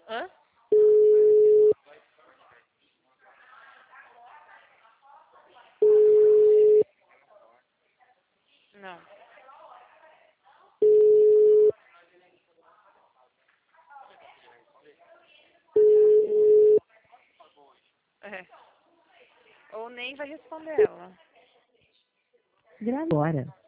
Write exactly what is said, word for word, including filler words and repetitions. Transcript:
Hã? Não. É. Ou nem vai responder ela. Grave agora.